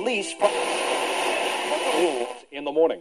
police from rules in the morning.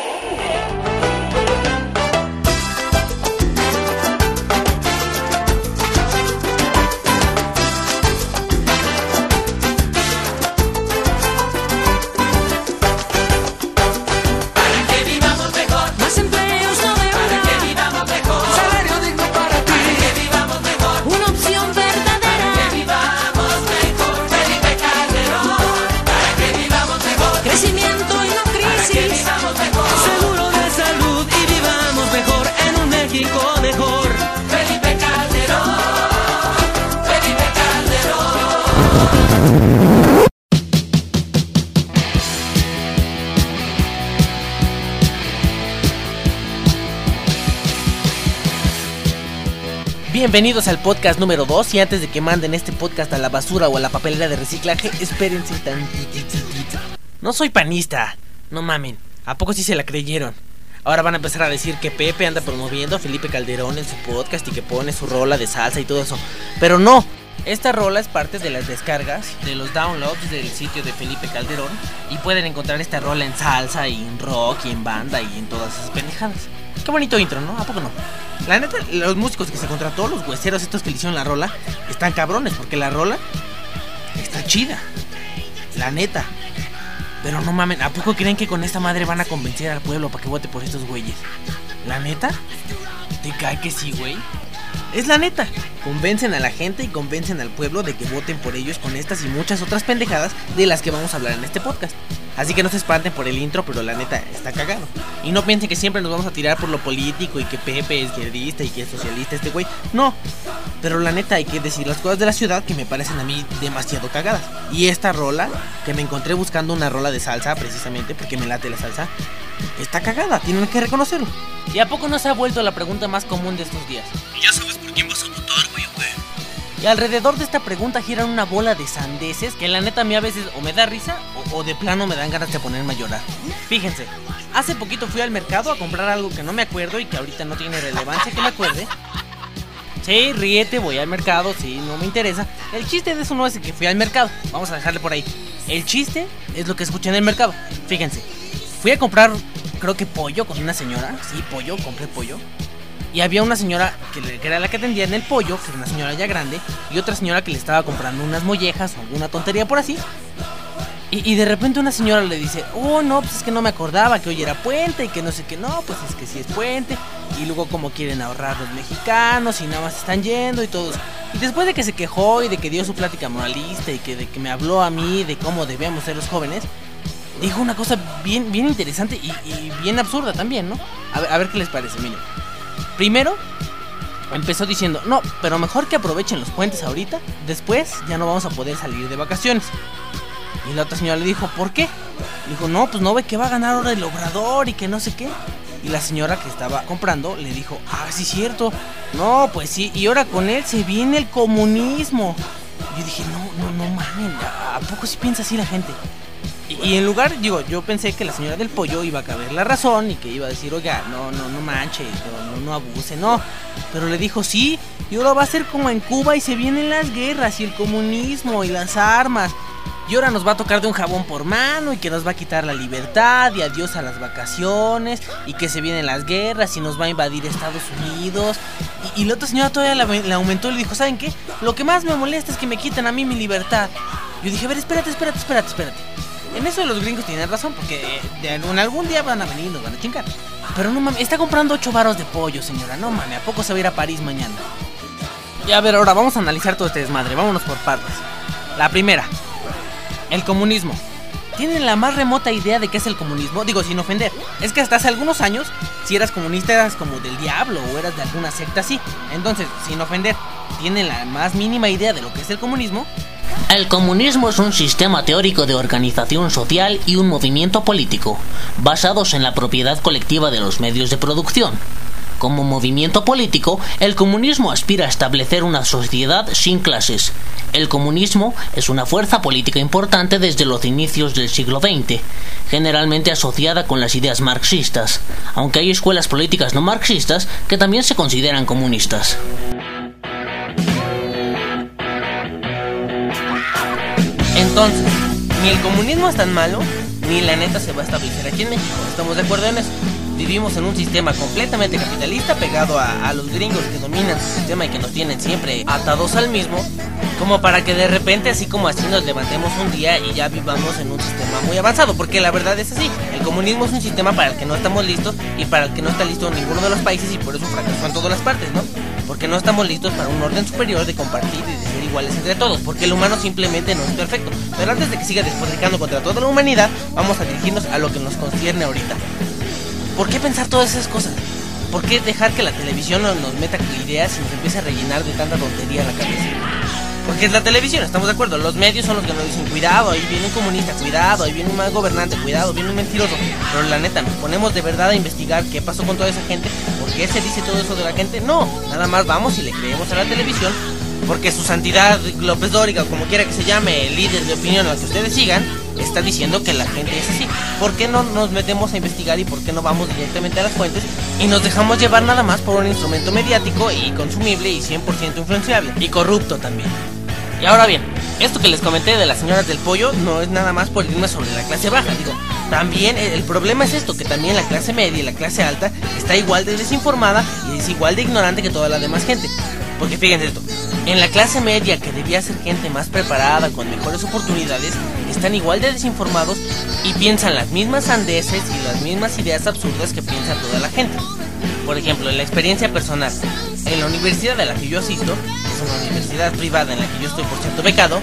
Bienvenidos al podcast número 2 y antes de que manden este podcast a la basura o a la papelera de reciclaje, espérense tantititito. No soy panista, no mamen, ¿a poco sí se la creyeron? Ahora van a empezar a decir que Pepe anda promoviendo a Felipe Calderón en su podcast y que pone su rola de salsa y todo eso. Pero no, esta rola es parte de las descargas, de los downloads del sitio de Felipe Calderón. Y pueden encontrar esta rola en salsa y en rock y en banda y en todas esas pendejadas. Qué bonito intro, ¿no? ¿A poco no? La neta, los músicos que se contrató, los hueseros estos que le hicieron la rola, están cabrones porque la rola está chida. La neta. Pero no mamen, ¿a poco creen que con esta madre van a convencer al pueblo para que vote por estos güeyes? ¿La neta? ¿Te cae que sí, güey? Es la neta. Convencen a la gente y convencen al pueblo de que voten por ellos con estas y muchas otras pendejadas de las que vamos a hablar en este podcast. Así que no se espanten por el intro, pero la neta está cagado. Y no piensen que siempre nos vamos a tirar por lo político y que Pepe es izquierdista y que es socialista este güey. No, pero la neta hay que decir las cosas de la ciudad que me parecen a mí demasiado cagadas. Y esta rola, que me encontré buscando una rola de salsa precisamente porque me late la salsa, está cagada, tienen que reconocerlo. ¿Y a poco no se ha vuelto la pregunta más común de estos días? ¿Y ya sabes por quién vas a votar, güey, o qué? Y alrededor de esta pregunta giran una bola de sandeces que la neta a mí a veces o me da risa o de plano me dan ganas de ponerme a llorar. Fíjense, hace poquito fui al mercado a comprar algo que no me acuerdo y que ahorita no tiene relevancia que me acuerde. Sí, ríete, voy al mercado, sí, no me interesa. El chiste de eso no es que fui al mercado, vamos a dejarle por ahí. El chiste es lo que escuché en el mercado. Fíjense, fui a comprar, creo que pollo con una señora. Sí, pollo, compré pollo. Y había una señora que era la que atendía en el pollo, que era una señora ya grande, y otra señora que le estaba comprando unas mollejas o alguna tontería por así. Y de repente una señora le dice, oh no, pues es que no me acordaba que hoy era puente y que no sé qué, no, pues es que sí es puente. Y luego como quieren ahorrar los mexicanos y nada más están yendo y todos. Y después de que se quejó y de que dio su plática moralista y de que me habló a mí de cómo debemos ser los jóvenes, dijo una cosa bien interesante y bien absurda también, ¿no? A ver qué les parece, miren. Primero, empezó diciendo, no, pero mejor que aprovechen los puentes ahorita, después ya no vamos a poder salir de vacaciones. Y la otra señora le dijo, ¿por qué? Dijo, no, pues no ve que va a ganar ahora el Obrador y que no sé qué. Y la señora que estaba comprando le dijo, ah, sí es cierto, no, pues sí, y ahora con él se viene el comunismo. Y yo dije, no mamen, ¿a poco sí piensa así la gente? Y en lugar, yo pensé que la señora del pollo iba a caber la razón y que iba a decir, oiga, no manche, no abuse, no. Pero le dijo, sí, y ahora va a ser como en Cuba y se vienen las guerras y el comunismo y las armas. Y ahora nos va a tocar de un jabón por mano y que nos va a quitar la libertad y adiós a las vacaciones y que se vienen las guerras y nos va a invadir Estados Unidos. Y la otra señora todavía le aumentó y le dijo, ¿saben qué? Lo que más me molesta es que me quiten a mí mi libertad. Yo dije, a ver, espérate. En eso los gringos tienen razón, porque en algún día van a venir y nos van a chingar. Pero no mames, está comprando 8 varos de pollo, señora. No mames, ¿a poco se va a ir a París mañana? Y a ver, ahora vamos a analizar todo este desmadre. Vámonos por partes. La primera, el comunismo. ¿Tienen la más remota idea de qué es el comunismo? Digo, sin ofender. Es que hasta hace algunos años, si eras comunista eras como del diablo o eras de alguna secta así. Entonces, sin ofender, ¿tienen la más mínima idea de lo que es el comunismo? El comunismo es un sistema teórico de organización social y un movimiento político, basados en la propiedad colectiva de los medios de producción. Como movimiento político, el comunismo aspira a establecer una sociedad sin clases. El comunismo es una fuerza política importante desde los inicios del siglo XX, generalmente asociada con las ideas marxistas, aunque hay escuelas políticas no marxistas que también se consideran comunistas. Entonces, ni el comunismo es tan malo, ni la neta se va a establecer aquí en México. ¿Estamos de acuerdo en eso? Vivimos en un sistema completamente capitalista pegado a los gringos que dominan su sistema y que nos tienen siempre atados al mismo, como para que de repente así como así nos levantemos un día y ya vivamos en un sistema muy avanzado, porque la verdad es así. El comunismo es un sistema para el que no estamos listos y para el que no está listo ninguno de los países, y por eso fracasó en todas las partes, ¿no? Porque no estamos listos para un orden superior de compartir y de ser iguales entre todos, porque el humano simplemente no es perfecto. Pero antes de que siga despotricando contra toda la humanidad, vamos a dirigirnos a lo que nos concierne ahorita. ¿Por qué pensar todas esas cosas? ¿Por qué dejar que la televisión nos meta ideas y nos empiece a rellenar de tanta tontería en la cabeza? Porque es la televisión, estamos de acuerdo. Los medios son los que nos dicen, cuidado, ahí viene un comunista, cuidado, ahí viene un mal gobernante, cuidado, viene un mentiroso. Pero la neta, ¿nos ponemos de verdad a investigar qué pasó con toda esa gente? ¿Por qué se dice todo eso de la gente? No, nada más vamos y le creemos a la televisión, porque su santidad López Dóriga, o como quiera que se llame, el líder de opinión al que ustedes sigan, está diciendo que la gente es así. ¿Por qué no nos metemos a investigar y por qué no vamos directamente a las fuentes y nos dejamos llevar nada más por un instrumento mediático y consumible y 100% influenciable y corrupto también? Y ahora bien, esto que les comenté de las señoras del pollo no es nada más por irme sobre la clase baja, digo. También el problema es esto, que también la clase media y la clase alta está igual de desinformada y es igual de ignorante que toda la demás gente. Porque fíjense esto, en la clase media, que debía ser gente más preparada, con mejores oportunidades, están igual de desinformados y piensan las mismas sandeces y las mismas ideas absurdas que piensa toda la gente. Por ejemplo, en la experiencia personal, en la universidad a la que yo asisto, que es una universidad privada en la que yo estoy por cierto becado,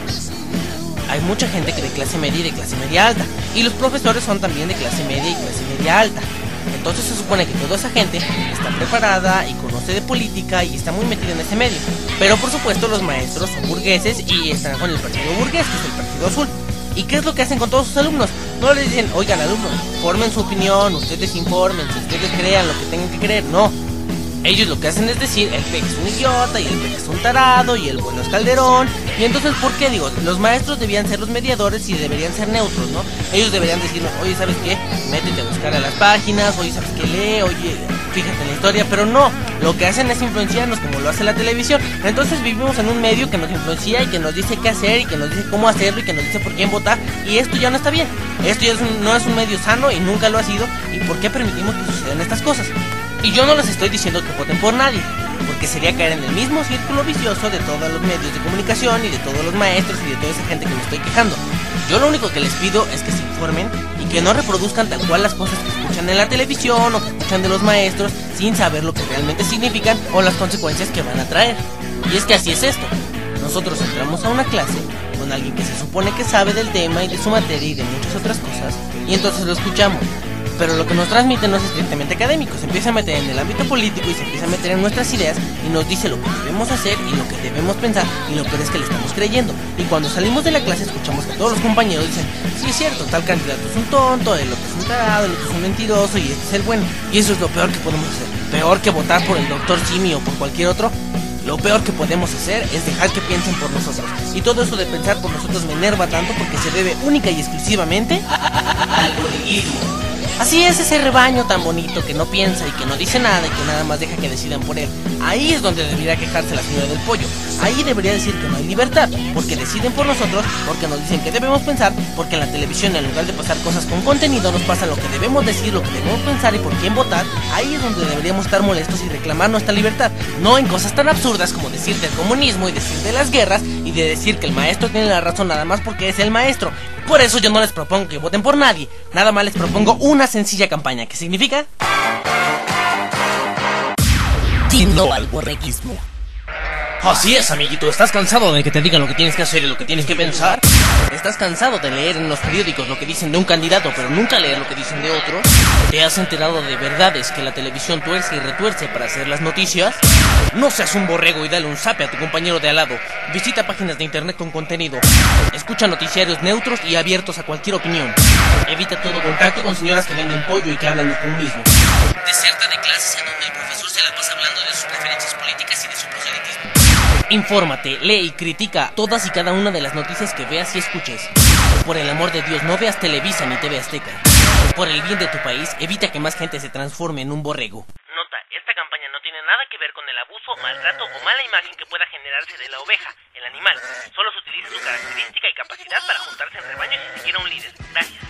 hay mucha gente que de clase media y de clase media alta, y los profesores son también de clase media y clase media alta. Entonces se supone que toda esa gente está preparada y conoce de política y está muy metida en ese medio. Pero por supuesto los maestros son burgueses y están con el partido burgués, que es el partido azul. ¿Y qué es lo que hacen con todos sus alumnos? No les dicen, oigan alumnos, formen su opinión, ustedes informen, si ustedes crean lo que tengan que creer. No, ellos lo que hacen es decir, el PEC es un idiota y el PEC es un tarado y el bueno es Calderón. Y entonces, ¿por qué? Digo, los maestros debían ser los mediadores y deberían ser neutros, ¿no? Ellos deberían decirnos, oye, ¿sabes qué? Métete a buscar a las páginas, oye, ¿sabes qué? Lee, oye, fíjate en la historia. Pero no, lo que hacen es influenciarnos como lo hace la televisión. Entonces vivimos en un medio que nos influencia y que nos dice qué hacer y que nos dice cómo hacerlo y que nos dice por quién votar. Y esto ya no está bien. Esto ya no es un medio sano y nunca lo ha sido. ¿Y por qué permitimos que sucedan estas cosas? Y yo no les estoy diciendo que voten por nadie, porque sería caer en el mismo círculo vicioso de todos los medios de comunicación y de todos los maestros y de toda esa gente que me estoy quejando. Yo lo único que les pido es que se informen y que no reproduzcan tal cual las cosas que escuchan en la televisión o que escuchan de los maestros sin saber lo que realmente significan o las consecuencias que van a traer. Y es que así es esto. Nosotros entramos a una clase con alguien que se supone que sabe del tema y de su materia y de muchas otras cosas, y entonces lo escuchamos. Pero lo que nos transmite no es estrictamente académico, se empieza a meter en el ámbito político y se empieza a meter en nuestras ideas y nos dice lo que debemos hacer y lo que debemos pensar, y lo peor es que le estamos creyendo. Y cuando salimos de la clase escuchamos que todos los compañeros dicen, sí es cierto, tal candidato es un tonto, el otro es un tarado, el otro es un mentiroso y este es el bueno. Y eso es lo peor que podemos hacer, peor que votar por el doctor Simi o por cualquier otro. Lo peor que podemos hacer es dejar que piensen por nosotros. Y todo eso de pensar por nosotros me enerva tanto porque se debe única y exclusivamente al coleguismo. Así es, ese rebaño tan bonito que no piensa y que no dice nada y que nada más deja que decidan por él. Ahí es donde debería quejarse la señora del pollo. Ahí debería decir que no hay libertad, porque deciden por nosotros, porque nos dicen que debemos pensar, porque en la televisión en lugar de pasar cosas con contenido nos pasa lo que debemos decir, lo que debemos pensar y por quién votar. Ahí es donde deberíamos estar molestos y reclamar nuestra libertad, no en cosas tan absurdas como decir del comunismo y decir de las guerras y de decir que el maestro tiene la razón nada más porque es el maestro. Por eso yo no les propongo que voten por nadie, nada más les propongo una sencilla campaña, que significa No al borreguismo. Así es, amiguito, ¿estás cansado de que te digan lo que tienes que hacer y lo que tienes que pensar? ¿Estás cansado de leer en los periódicos lo que dicen de un candidato pero nunca leer lo que dicen de otro? ¿Te has enterado de verdades que la televisión tuerce y retuerce para hacer las noticias? No seas un borrego y dale un zape a tu compañero de al lado. Visita páginas de internet con contenido. Escucha noticiarios neutros y abiertos a cualquier opinión. Evita todo contacto con señoras que venden pollo y que hablan de comunismo. Deserta de clases en donde el profesor se la pasa hablando de sus preferencias políticas y de su proselitismo. Infórmate, lee y critica todas y cada una de las noticias que veas y escuches. Por el amor de Dios, no veas Televisa ni TV Azteca. Por el bien de tu país, evita que más gente se transforme en un borrego. Nota, esta campaña no tiene nada que ver con el abuso, maltrato o mala imagen que pueda generarse de la oveja, el animal. Solo se utiliza su característica y capacidad para juntarse en rebaño y si se quiere un líder. Gracias.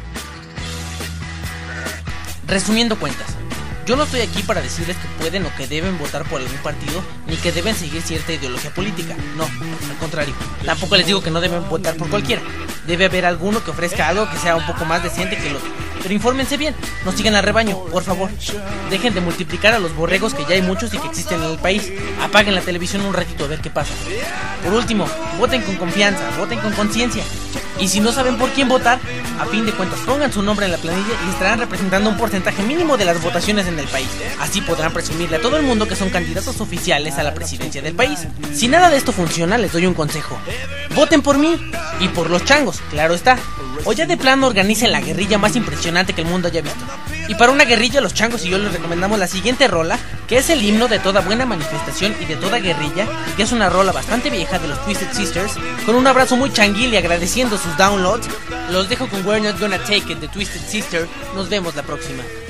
Resumiendo cuentas, yo no estoy aquí para decirles que pueden o que deben votar por algún partido, ni que deben seguir cierta ideología política. No, al contrario. Tampoco les digo que no deben votar por cualquiera. Debe haber alguno que ofrezca algo que sea un poco más decente que el otro. Pero infórmense bien, no sigan al rebaño, por favor. Dejen de multiplicar a los borregos, que ya hay muchos y que existen en el país. Apaguen la televisión un ratito a ver qué pasa. Por último, voten con confianza, voten con conciencia. Y si no saben por quién votar, a fin de cuentas pongan su nombre en la planilla y estarán representando un porcentaje mínimo de las votaciones en el país. Así podrán presumirle a todo el mundo que son candidatos oficiales a la presidencia del país. Si nada de esto funciona, les doy un consejo: voten por mí y por los changos, claro está. O ya de plano organicen la guerrilla más impresionante que el mundo haya visto. Y para una guerrilla, los changos y yo les recomendamos la siguiente rola, que es el himno de toda buena manifestación y de toda guerrilla, y que es una rola bastante vieja de los Twisted Sisters. Con un abrazo muy changuil y agradeciendo sus downloads, los dejo con We're Not Gonna Take It de Twisted Sister. Nos vemos la próxima.